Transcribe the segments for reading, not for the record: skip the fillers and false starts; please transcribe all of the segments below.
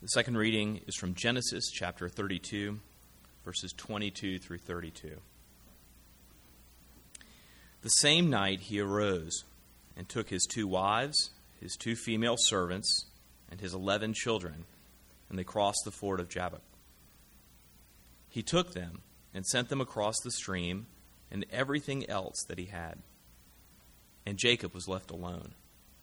The second reading is from Genesis chapter 32, verses 22 through 32. The same night he arose and took his 2 wives, his 2 female servants, and his 11 children, and they crossed the ford of Jabbok. He took them and sent them across the stream and everything else that he had. And Jacob was left alone.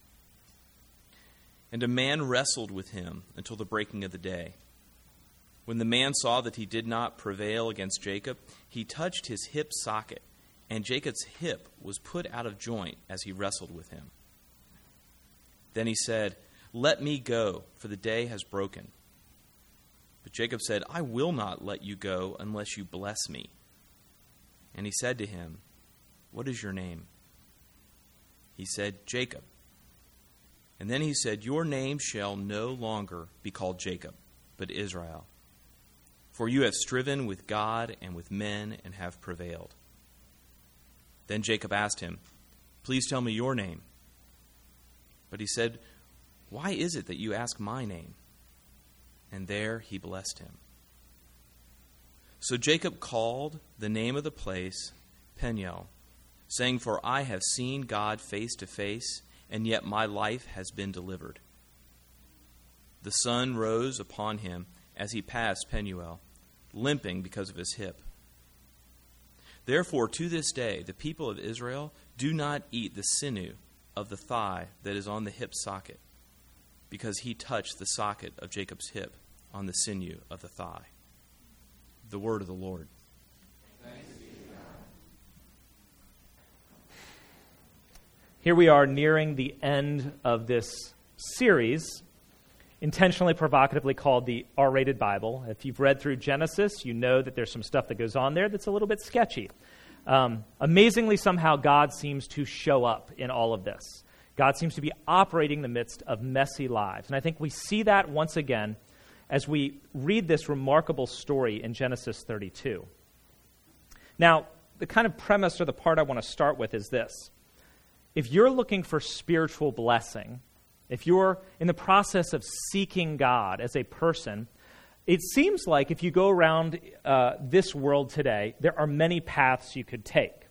And a man wrestled with him until the breaking of the day. When the man saw that he did not prevail against Jacob, he touched his hip socket, and Jacob's hip was put out of joint as he wrestled with him. Then he said, "Let me go, for the day has broken." But Jacob said, "I will not let you go unless you bless me." And he said to him, "What is your name?" He said, "Jacob." And then he said, "Your name shall no longer be called Jacob, but Israel. For you have striven with God and with men and have prevailed." Then Jacob asked him, "Please tell me your name." But he said, "Why is it that you ask my name?" And there he blessed him. So Jacob called the name of the place Peniel, saying, "For I have seen God face to face, and yet my life has been delivered." The sun rose upon him as he passed Penuel, limping because of his hip. Therefore, to this day, the people of Israel do not eat the sinew of the thigh that is on the hip socket, because he touched the socket of Jacob's hip on the sinew of the thigh. The word of the Lord. Here we are nearing the end of this series, intentionally provocatively called the R-rated Bible. If you've read through Genesis, you know that there's some stuff that goes on there that's a little bit sketchy. Amazingly, somehow God seems to show up in all of this. God seems to be operating in the midst of messy lives. And I think we see that once again as we read this remarkable story in Genesis 32. Now, the kind of premise or the part I want to start with is this. If you're looking for spiritual blessing, if you're in the process of seeking God as a person, it seems like if you go around this world today, there are many paths you could take.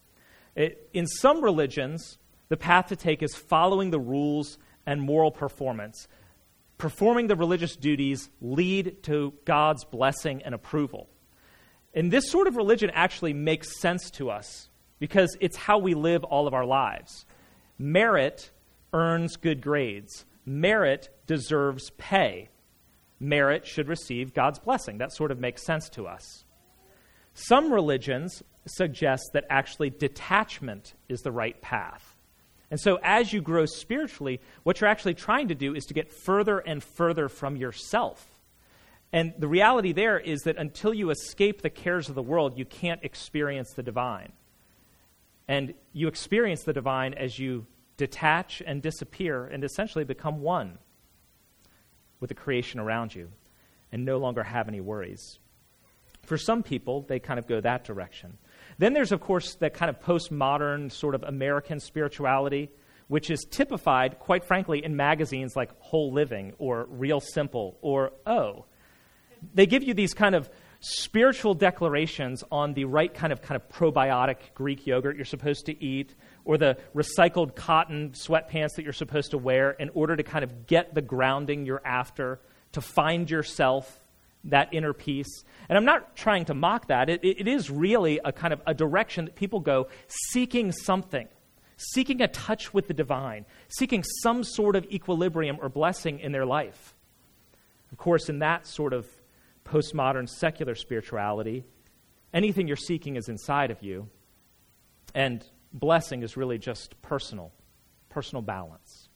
In some religions, the path to take is following the rules and moral performance. Performing the religious duties lead to God's blessing and approval. And this sort of religion actually makes sense to us, because it's how we live all of our lives. Merit earns good grades. Merit deserves pay. Merit should receive God's blessing. That sort of makes sense to us. Some religions suggest that actually detachment is the right path. And so as you grow spiritually, what you're actually trying to do is to get further and further from yourself. And the reality there is that until you escape the cares of the world, you can't experience the divine. And you experience the divine as you detach and disappear and essentially become one with the creation around you and no longer have any worries. For some people, they kind of go that direction. Then there's, of course, that kind of postmodern sort of American spirituality, which is typified, quite frankly, in magazines like Whole Living or Real Simple or O. They give you these kind of spiritual declarations on the right kind of probiotic Greek yogurt you're supposed to eat, or the recycled cotton sweatpants that you're supposed to wear in order to kind of get the grounding you're after, to find yourself, that inner peace. And I'm not trying to mock that. It is really a kind of a direction that people go seeking something, seeking a touch with the divine, seeking some sort of equilibrium or blessing in their life. Of course, in that sort of postmodern secular spirituality, anything you're seeking is inside of you, and blessing is really just personal balance.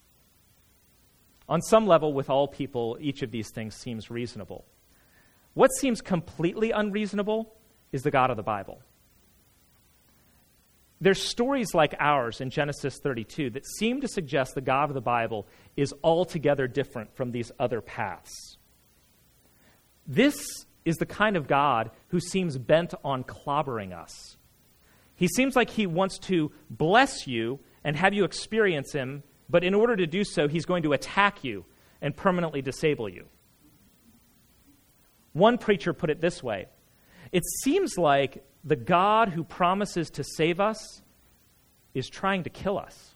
On some level, with all people, each of these things seems reasonable. What seems completely unreasonable is the God of the Bible. There's stories like ours in Genesis 32 that seem to suggest the God of the Bible is altogether different from these other paths. This is the kind of God who seems bent on clobbering us. He seems like he wants to bless you and have you experience him, but in order to do so, he's going to attack you and permanently disable you. One preacher put it this way: it seems like the God who promises to save us is trying to kill us.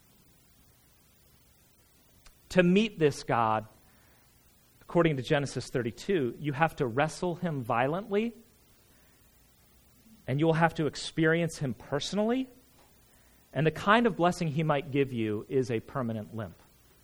To meet this God, according to Genesis 32, you have to wrestle him violently, and you will have to experience him personally, and the kind of blessing he might give you is a permanent limp.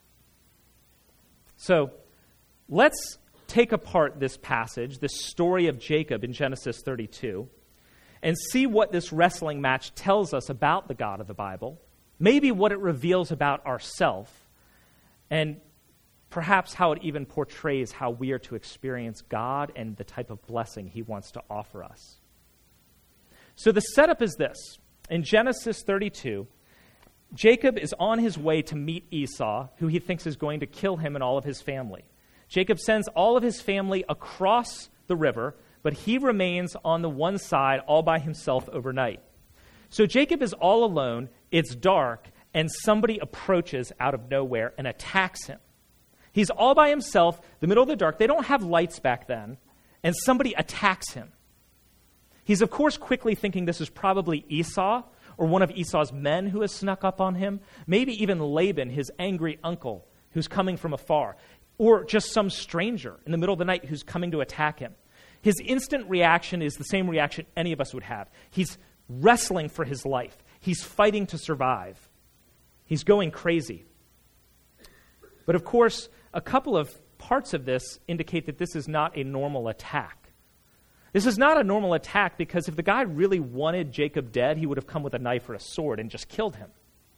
So, let's take apart this passage, this story of Jacob in Genesis 32, and see what this wrestling match tells us about the God of the Bible, maybe what it reveals about ourselves, and perhaps how it even portrays how we are to experience God and the type of blessing he wants to offer us. So the setup is this. In Genesis 32, Jacob is on his way to meet Esau, who he thinks is going to kill him and all of his family. Jacob sends all of his family across the river, but he remains on the one side all by himself overnight. So Jacob is all alone, it's dark, and somebody approaches out of nowhere and attacks him. He's all by himself, the middle of the dark. They don't have lights back then, and somebody attacks him. He's, of course, quickly thinking this is probably Esau or one of Esau's men who has snuck up on him, maybe even Laban, his angry uncle, who's coming from afar, or just some stranger in the middle of the night who's coming to attack him. His instant reaction is the same reaction any of us would have. He's wrestling for his life. He's fighting to survive. He's going crazy. But of course, a couple of parts of this indicate that this is not a normal attack. This is not a normal attack because if the guy really wanted Jacob dead, he would have come with a knife or a sword and just killed him.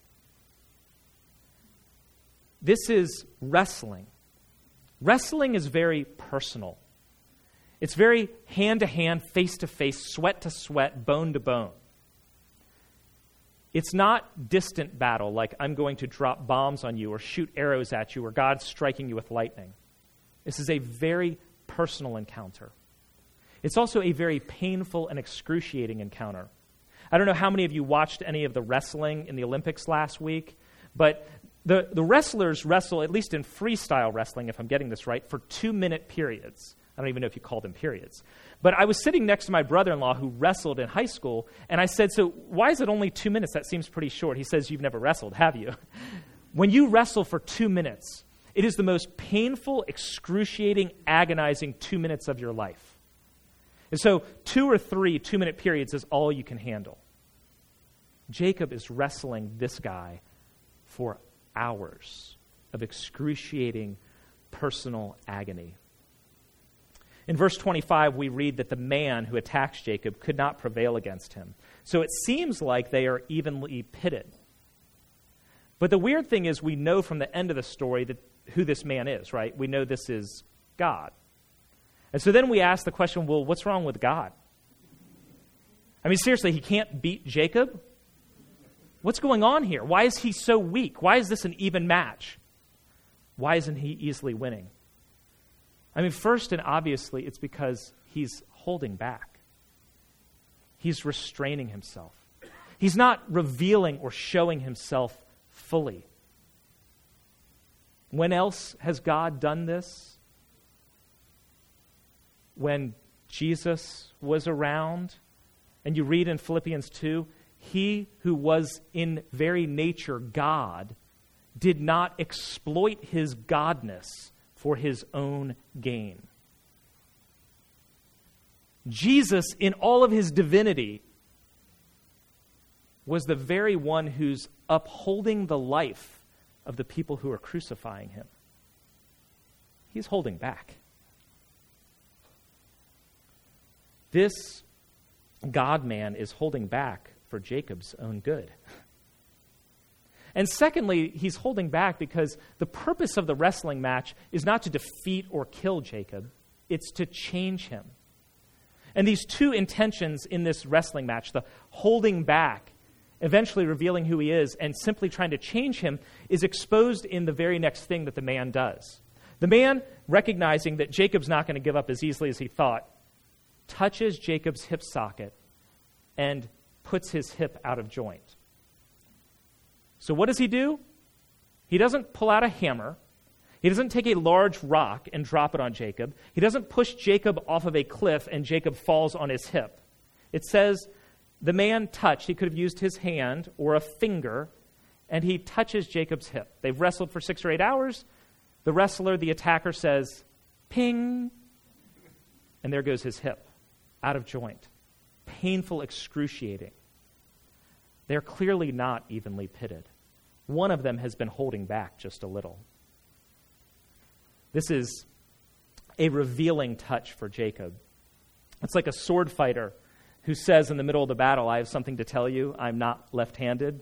This is wrestling. Wrestling is very personal. It's very hand-to-hand, face-to-face, sweat-to-sweat, bone-to-bone. It's not distant battle like I'm going to drop bombs on you or shoot arrows at you or God's striking you with lightning. This is a very personal encounter. It's also a very painful and excruciating encounter. I don't know how many of you watched any of the wrestling in the Olympics last week, but the wrestlers wrestle, at least in freestyle wrestling, if I'm getting this right, for 2-minute periods. I don't even know if you call them periods. But I was sitting next to my brother-in-law who wrestled in high school, and I said, so why is it only 2 minutes? That seems pretty short. He says, you've never wrestled, have you? When you wrestle for 2 minutes, it is the most painful, excruciating, agonizing 2 minutes of your life. And so 2 or 3 2-minute periods is all you can handle. Jacob is wrestling this guy for hours of excruciating personal agony. In verse 25, we read that the man who attacks Jacob could not prevail against him. So it seems like they are evenly pitted. But the weird thing is we know from the end of the story that who this man is, right? We know this is God. And so then we ask the question, well, what's wrong with God? I mean, seriously, he can't beat Jacob? What's going on here? Why is he so weak? Why is this an even match? Why isn't he easily winning? I mean, first and obviously, it's because he's holding back. He's restraining himself. He's not revealing or showing himself fully. When else has God done this? When Jesus was around, and you read in Philippians 2, he who was in very nature God did not exploit his godness for his own gain. Jesus, in all of his divinity, was the very one who's upholding the life of the people who are crucifying him. He's holding back. This God-man is holding back for Jacob's own good. And secondly, he's holding back because the purpose of the wrestling match is not to defeat or kill Jacob, it's to change him. And these two intentions in this wrestling match, the holding back, eventually revealing who he is, and simply trying to change him, is exposed in the very next thing that the man does. The man, recognizing that Jacob's not going to give up as easily as he thought, touches Jacob's hip socket and puts his hip out of joint. So what does he do? He doesn't pull out a hammer. He doesn't take a large rock and drop it on Jacob. He doesn't push Jacob off of a cliff and Jacob falls on his hip. It says the man touched, he could have used his hand or a finger, and he touches Jacob's hip. They've wrestled for 6 or 8 hours. The wrestler, the attacker, says, ping, and there goes his hip, out of joint. Painful, excruciating. They're clearly not evenly pitted. One of them has been holding back just a little. This is a revealing touch for Jacob. It's like a sword fighter who says in the middle of the battle, I have something to tell you, I'm not left-handed.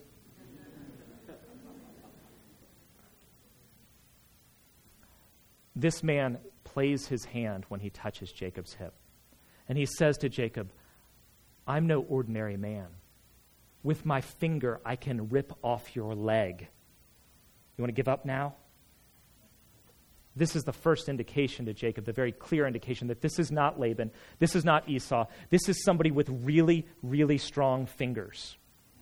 This man plays his hand when he touches Jacob's hip. And he says to Jacob, I'm no ordinary man. With my finger, I can rip off your leg. You want to give up now? This is the first indication to Jacob, the very clear indication that this is not Laban, this is not Esau, this is somebody with really, really strong fingers.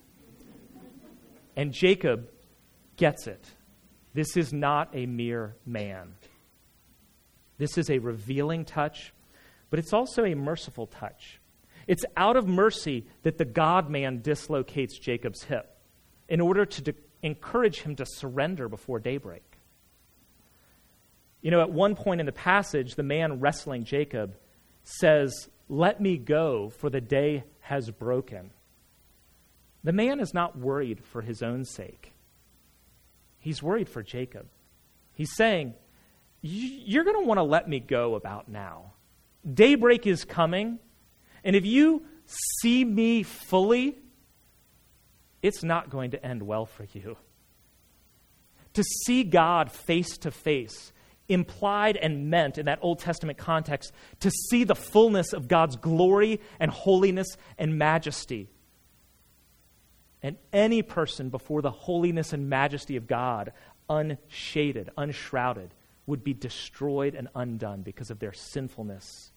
And Jacob gets it. This is not a mere man. This is a revealing touch, but it's also a merciful touch. It's out of mercy that the God-man dislocates Jacob's hip in order to encourage him to surrender before daybreak. You know, at one point in the passage, the man wrestling Jacob says, let me go, for the day has broken. The man is not worried for his own sake. He's worried for Jacob. He's saying, you're going to want to let me go about now. Daybreak is coming, and if you see me fully, it's not going to end well for you. To see God face to face, implied and meant in that Old Testament context, to see the fullness of God's glory and holiness and majesty. And any person before the holiness and majesty of God, unshaded, unshrouded, would be destroyed and undone because of their sinfulness.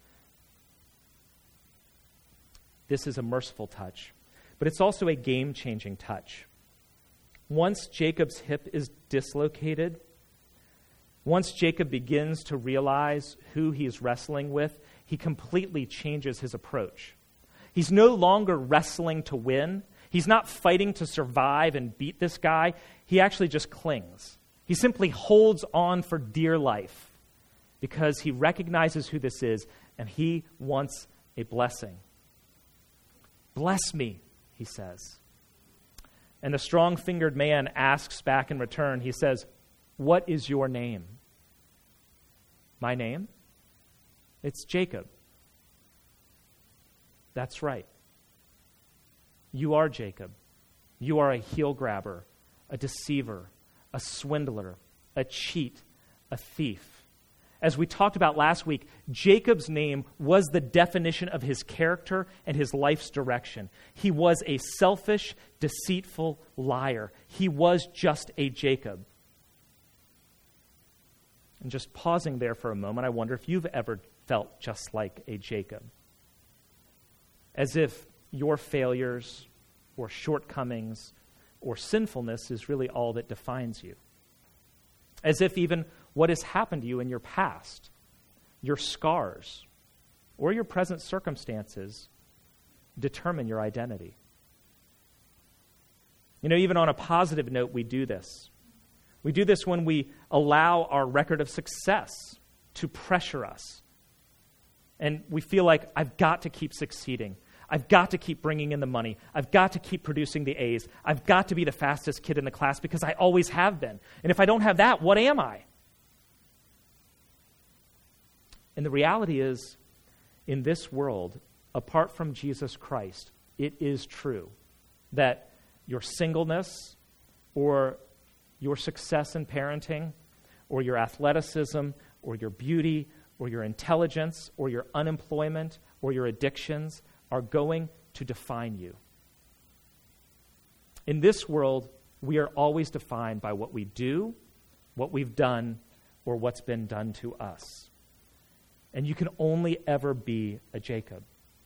This is a merciful touch, but it's also a game-changing touch. Once Jacob's hip is dislocated, once Jacob begins to realize who he's wrestling with, he completely changes his approach. He's no longer wrestling to win. He's not fighting to survive and beat this guy. He actually just clings. He simply holds on for dear life because he recognizes who this is and he wants a blessing. Bless me, he says. And the strong-fingered man asks back in return, he says, what is your name? My name? It's Jacob. That's right. You are Jacob. You are a heel grabber, a deceiver, a swindler, a cheat, a thief. As we talked about last week, Jacob's name was the definition of his character and his life's direction. He was a selfish, deceitful liar. He was just a Jacob. And just pausing there for a moment, I wonder if you've ever felt just like a Jacob. As if your failures or shortcomings or sinfulness is really all that defines you. As if even what has happened to you in your past, your scars, or your present circumstances determine your identity. You know, even on a positive note, we do this. We do this when we allow our record of success to pressure us. And we feel like, I've got to keep succeeding. I've got to keep bringing in the money. I've got to keep producing the A's. I've got to be the fastest kid in the class because I always have been. And if I don't have that, what am I? And the reality is, in this world, apart from Jesus Christ, it is true that your singleness or your success in parenting or your athleticism or your beauty or your intelligence or your unemployment or your addictions are going to define you. In this world, we are always defined by what we do, what we've done, or what's been done to us. And you can only ever be a Jacob.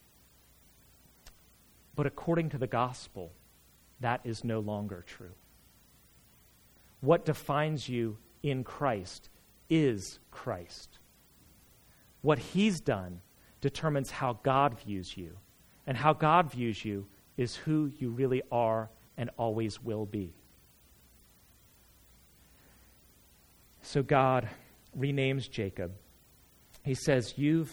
But according to the gospel, that is no longer true. What defines you in Christ is Christ. What he's done determines how God views you. And how God views you is who you really are and always will be. So God renames Jacob. He says, your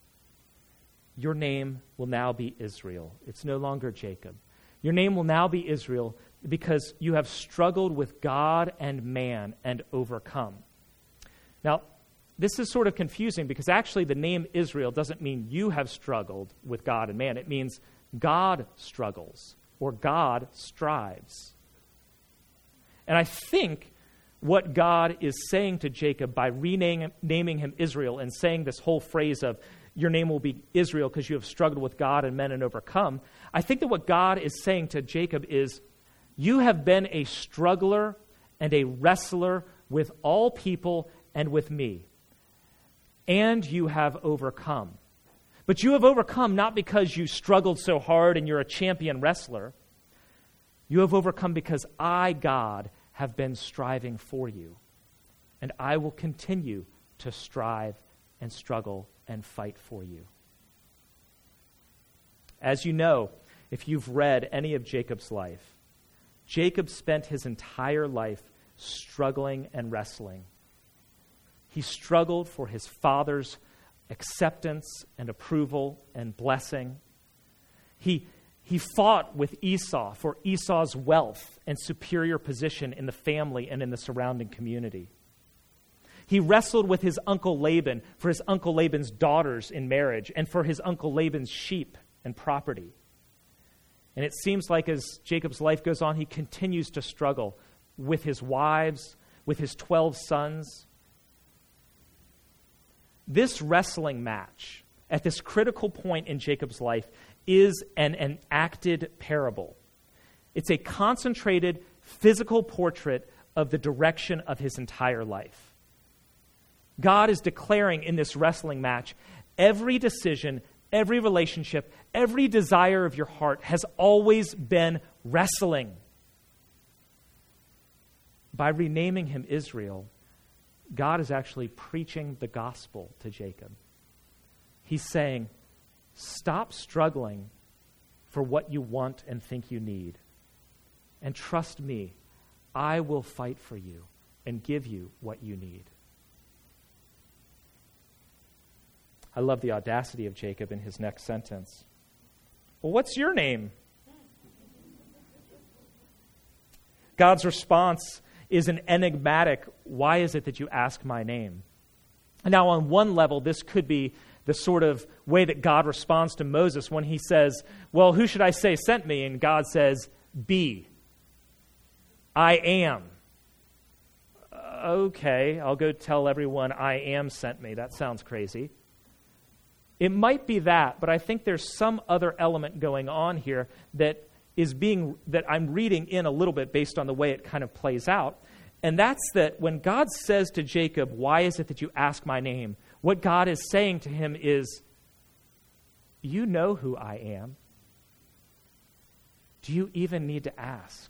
name will now be Israel. It's no longer Jacob. Your name will now be Israel because you have struggled with God and man and overcome. Now, this is sort of confusing because actually the name Israel doesn't mean you have struggled with God and man. It means God struggles or God strives. And I think what God is saying to Jacob by renaming him Israel and saying this whole phrase of your name will be Israel because you have struggled with God and men and overcome, I think that what God is saying to Jacob is you have been a struggler and a wrestler with all people and with me. And you have overcome. But you have overcome not because you struggled so hard and you're a champion wrestler. You have overcome because I, God, have been striving for you. And I will continue to strive and struggle and fight for you. As you know, if you've read any of Jacob's life, Jacob spent his entire life struggling and wrestling. He struggled for his father's acceptance and approval and blessing. He fought with Esau for Esau's wealth and superior position in the family and in the surrounding community. He wrestled with his uncle Laban for his uncle Laban's daughters in marriage and for his uncle Laban's sheep and property. And it seems like as Jacob's life goes on, he continues to struggle with his wives, with his 12 sons. This wrestling match at this critical point in Jacob's life is an enacted parable. It's a concentrated physical portrait of the direction of his entire life. God is declaring in this wrestling match, every decision, every relationship, every desire of your heart has always been wrestling. By renaming him Israel, God is actually preaching the gospel to Jacob. He's saying, stop struggling for what you want and think you need. And trust me, I will fight for you and give you what you need. I love the audacity of Jacob in his next sentence. Well, what's your name? God's response is an enigmatic, why is it that you ask my name? Now, on one level, this could be the sort of way that God responds to Moses when he says, well, who should I say sent me? And God says, be. I am. Okay, I'll go tell everyone I am sent me. That sounds crazy. It might be that, but I think there's some other element going on here that I'm reading in a little bit based on the way it kind of plays out. And that's that when God says to Jacob, why is it that you ask my name? What God is saying to him is, you know who I am. Do you even need to ask?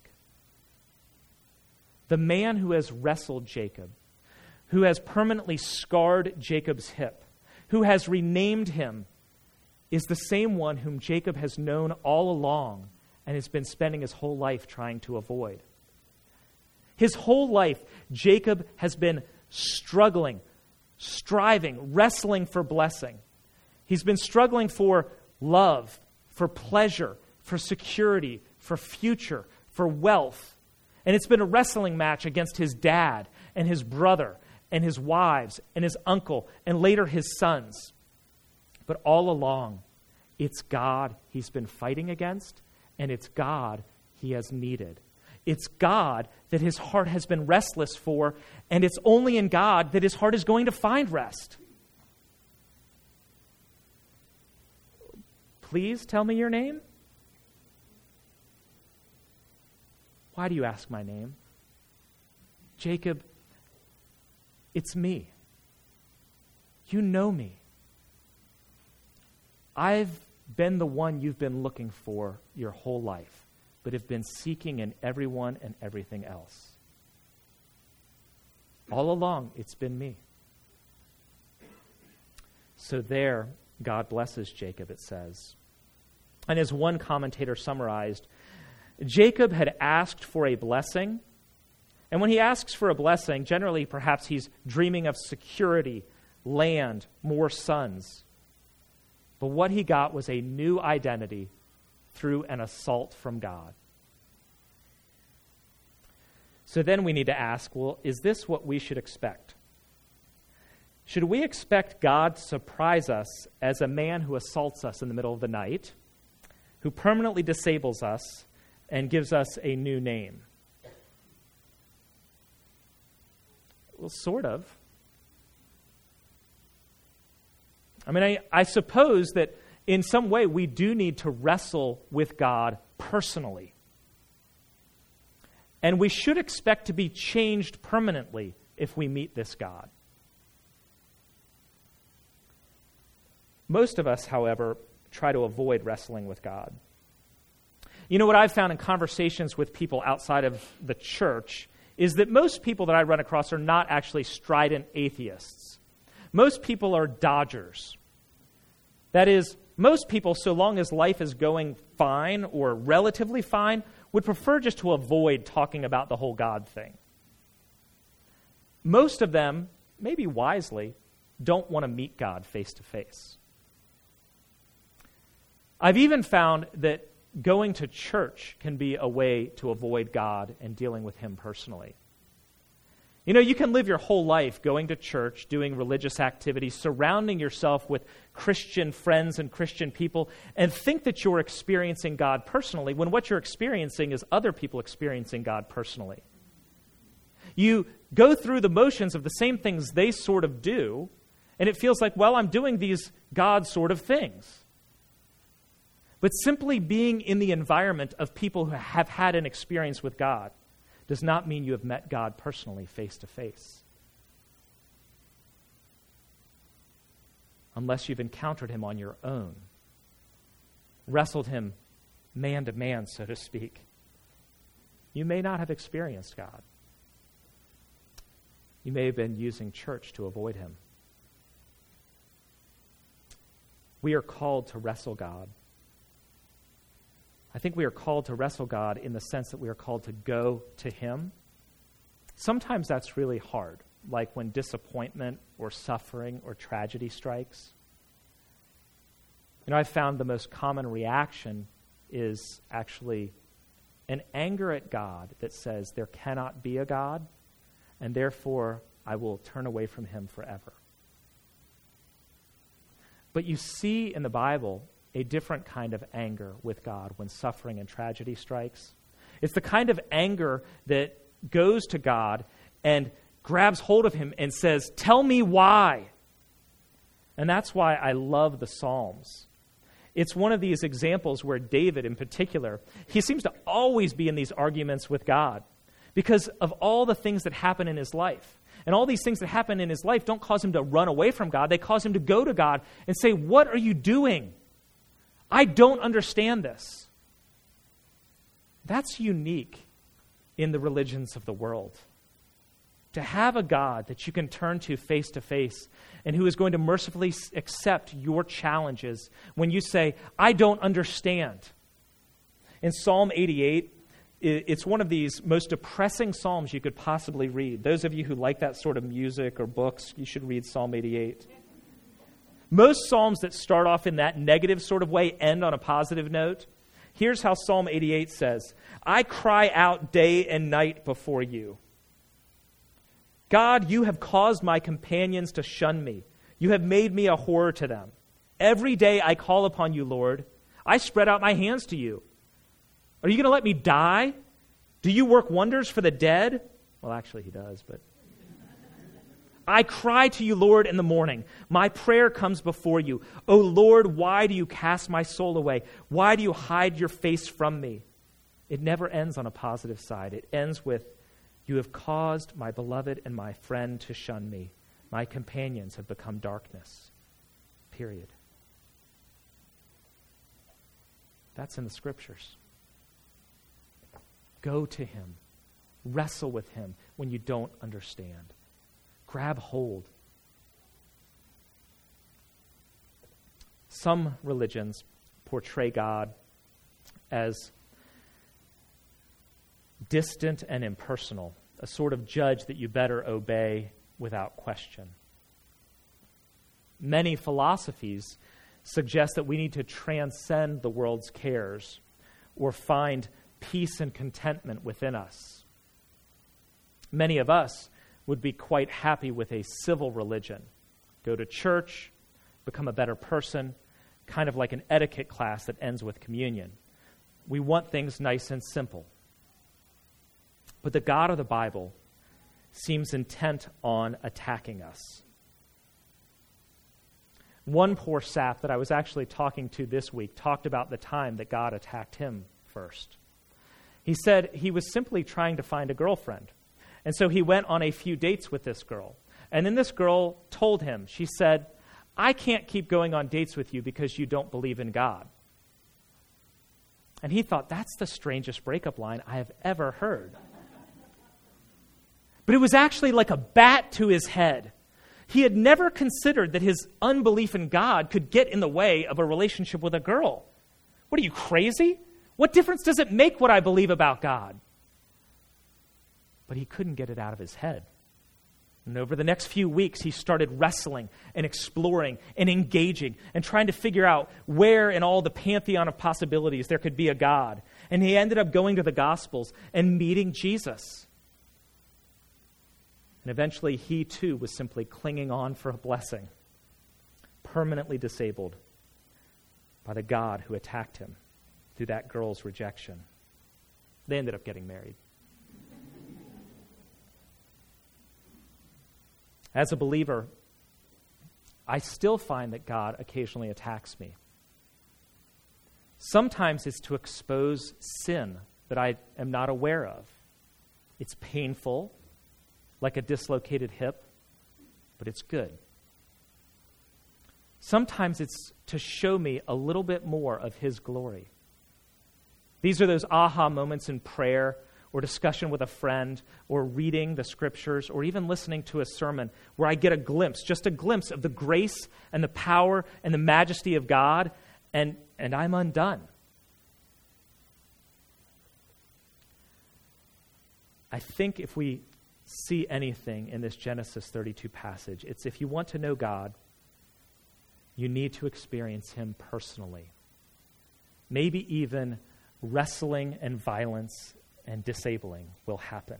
The man who has wrestled Jacob, who has permanently scarred Jacob's hip, who has renamed him, is the same one whom Jacob has known all along and has been spending his whole life trying to avoid. His whole life, Jacob has been struggling, striving, wrestling for blessing. He's been struggling for love, for pleasure, for security, for future, for wealth. And it's been a wrestling match against his dad and his brother and his wives and his uncle and later his sons. But all along, it's God he's been fighting against, and it's God he has needed. It's God that his heart has been restless for, and it's only in God that his heart is going to find rest. Please tell me your name. Why do you ask my name? Jacob, it's me. You know me. I've been the one you've been looking for your whole life, but have been seeking in everyone and everything else. All along, it's been me. So there, God blesses Jacob, it says. And as one commentator summarized, Jacob had asked for a blessing. And when he asks for a blessing, generally perhaps he's dreaming of security, land, more sons. But what he got was a new identity through an assault from God. So then we need to ask, well, is this what we should expect? Should we expect God to surprise us as a man who assaults us in the middle of the night, who permanently disables us and gives us a new name? Well, sort of. I mean, I suppose that in some way we do need to wrestle with God personally. And we should expect to be changed permanently if we meet this God. Most of us, however, try to avoid wrestling with God. You know what I've found in conversations with people outside of the church is that most people that I run across are not actually strident atheists. Most people are dodgers. That is, most people, so long as life is going fine or relatively fine, would prefer just to avoid talking about the whole God thing. Most of them, maybe wisely, don't want to meet God face to face. I've even found that going to church can be a way to avoid God and dealing with Him personally. You know, you can live your whole life going to church, doing religious activities, surrounding yourself with Christian friends and Christian people, and think that you're experiencing God personally, when what you're experiencing is other people experiencing God personally. You go through the motions of the same things they sort of do, and it feels like, well, I'm doing these God sort of things. But simply being in the environment of people who have had an experience with God does not mean you have met God personally face to face. Unless you've encountered Him on your own, wrestled Him man to man, so to speak, you may not have experienced God. You may have been using church to avoid Him. We are called to wrestle God. I think we are called to wrestle God in the sense that we are called to go to Him. Sometimes that's really hard, like when disappointment or suffering or tragedy strikes. You know, I've found the most common reaction is actually an anger at God that says there cannot be a God, and therefore I will turn away from Him forever. But you see in the Bible a different kind of anger with God when suffering and tragedy strikes. It's the kind of anger that goes to God and grabs hold of Him and says, "Tell me why." And that's why I love the Psalms. It's one of these examples where David in particular, he seems to always be in these arguments with God because of all the things that happen in his life. And all these things that happen in his life don't cause him to run away from God. They cause him to go to God and say, "What are you doing? I don't understand this." That's unique in the religions of the world. To have a God that you can turn to face and who is going to mercifully accept your challenges when you say, "I don't understand." In Psalm 88, it's one of these most depressing psalms you could possibly read. Those of you who like that sort of music or books, you should read Psalm 88. Most psalms that start off in that negative sort of way end on a positive note. Here's how Psalm 88 says, "I cry out day and night before you. God, you have caused my companions to shun me. You have made me a horror to them. Every day I call upon you, Lord. I spread out my hands to you. Are you going to let me die? Do you work wonders for the dead?" Well, actually, He does, but... "I cry to you, Lord, in the morning. My prayer comes before you. O Lord, why do you cast my soul away? Why do you hide your face from me?" It never ends on a positive side. It ends with, "You have caused my beloved and my friend to shun me. My companions have become darkness." Period. That's in the Scriptures. Go to Him. Wrestle with Him when you don't understand. Grab hold. Some religions portray God as distant and impersonal, a sort of judge that you better obey without question. Many philosophies suggest that we need to transcend the world's cares or find peace and contentment within us. Many of us would be quite happy with a civil religion. Go to church, become a better person, kind of like an etiquette class that ends with communion. We want things nice and simple. But the God of the Bible seems intent on attacking us. One poor sap that I was actually talking to this week talked about the time that God attacked him first. He said he was simply trying to find a girlfriend. And so he went on a few dates with this girl. And then this girl told him, she said, "I can't keep going on dates with you because you don't believe in God." And he thought, that's the strangest breakup line I have ever heard. But it was actually like a bat to his head. He had never considered that his unbelief in God could get in the way of a relationship with a girl. What are you, crazy? What difference does it make what I believe about God? But he couldn't get it out of his head. And over the next few weeks, he started wrestling and exploring and engaging and trying to figure out where in all the pantheon of possibilities there could be a God. And he ended up going to the Gospels and meeting Jesus. And eventually, he too was simply clinging on for a blessing, permanently disabled by the God who attacked him through that girl's rejection. They ended up getting married. As a believer, I still find that God occasionally attacks me. Sometimes it's to expose sin that I am not aware of. It's painful, like a dislocated hip, but it's good. Sometimes it's to show me a little bit more of His glory. These are those aha moments in prayer or discussion with a friend or reading the Scriptures or even listening to a sermon where I get a glimpse, just a glimpse of the grace and the power and the majesty of God, and I'm undone. I think if we see anything in this Genesis 32 passage, it's if you want to know God, you need to experience Him personally. Maybe even wrestling and violence and disabling will happen.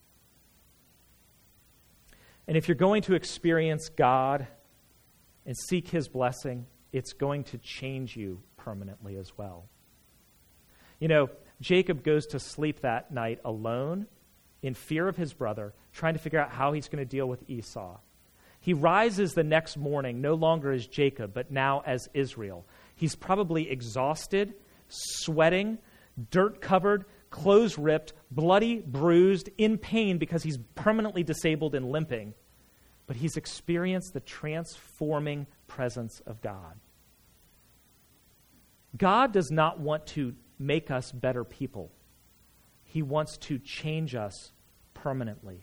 And if you're going to experience God and seek His blessing, it's going to change you permanently as well. You know, Jacob goes to sleep that night alone in fear of his brother, trying to figure out how he's going to deal with Esau. He rises the next morning, no longer as Jacob, but now as Israel. He's probably exhausted, sweating, dirt-covered, clothes ripped, bloody, bruised, in pain because he's permanently disabled and limping. But he's experienced the transforming presence of God. God does not want to make us better people. He wants to change us permanently.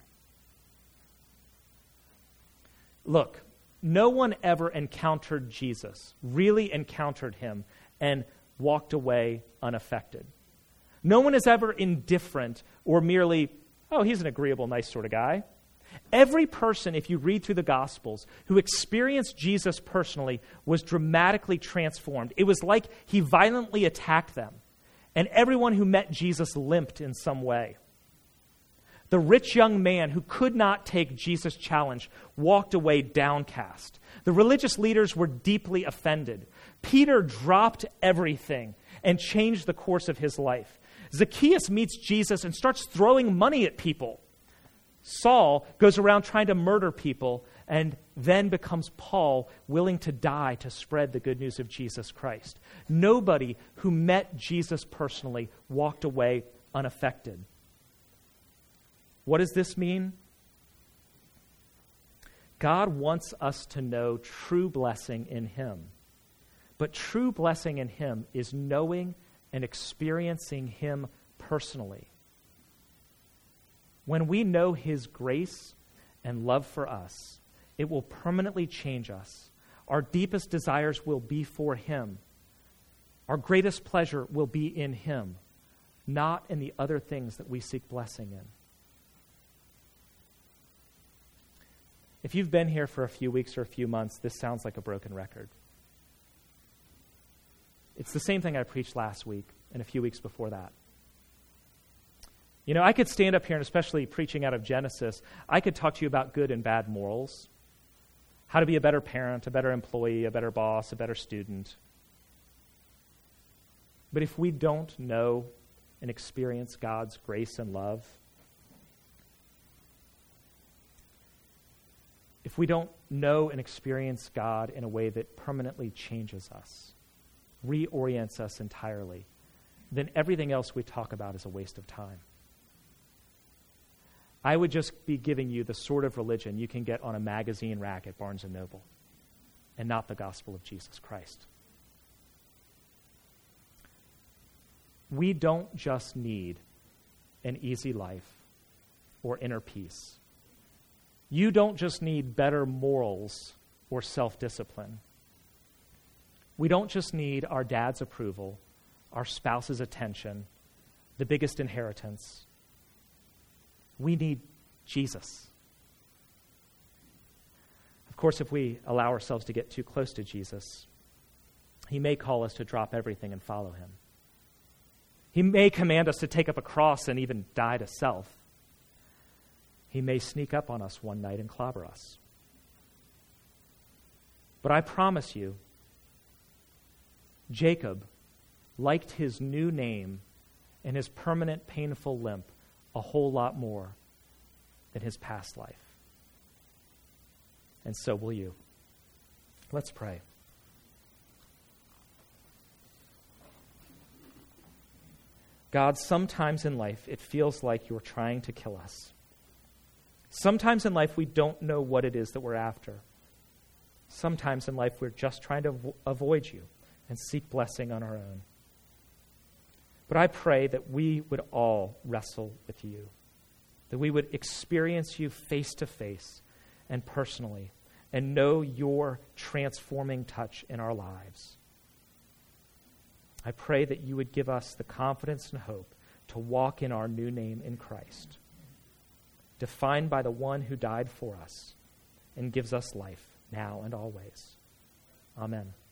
Look, no one ever encountered Jesus, really encountered Him, and walked away unaffected. No one is ever indifferent or merely, oh, he's an agreeable, nice sort of guy. Every person, if you read through the Gospels, who experienced Jesus personally was dramatically transformed. It was like He violently attacked them. And everyone who met Jesus limped in some way. The rich young man who could not take Jesus' challenge walked away downcast. The religious leaders were deeply offended. Peter dropped everything and changed the course of his life. Zacchaeus meets Jesus and starts throwing money at people. Saul goes around trying to murder people and then becomes Paul, willing to die to spread the good news of Jesus Christ. Nobody who met Jesus personally walked away unaffected. What does this mean? God wants us to know true blessing in Him. But true blessing in Him is knowing and experiencing Him personally. When we know His grace and love for us, it will permanently change us. Our deepest desires will be for him. Our greatest pleasure will be in him, not in the other things that we seek blessing in. If you've been here for a few weeks or a few months, this sounds like a broken record. It's the same thing I preached last week and a few weeks before that. You know, I could stand up here, and especially preaching out of Genesis, I could talk to you about good and bad morals, how to be a better parent, a better employee, a better boss, a better student. But if we don't know and experience God's grace and love, if we don't know and experience God in a way that permanently changes us, reorients us entirely, then everything else we talk about is a waste of time. I would just be giving you the sort of religion you can get on a magazine rack at Barnes & Noble, and not the gospel of Jesus Christ. We don't just need an easy life or inner peace. You don't just need better morals or self-discipline. We don't just need our dad's approval, our spouse's attention, the biggest inheritance. We need Jesus. Of course, if we allow ourselves to get too close to Jesus, he may call us to drop everything and follow him. He may command us to take up a cross and even die to self. He may sneak up on us one night and clobber us. But I promise you, Jacob liked his new name and his permanent painful limp a whole lot more than his past life. And so will you. Let's pray. God, sometimes in life it feels like you're trying to kill us. Sometimes in life we don't know what it is that we're after. Sometimes in life we're just trying to avoid you and seek blessing on our own. But I pray that we would all wrestle with you, that we would experience you face to face and personally, and know your transforming touch in our lives. I pray that you would give us the confidence and hope to walk in our new name in Christ, defined by the one who died for us and gives us life now and always. Amen.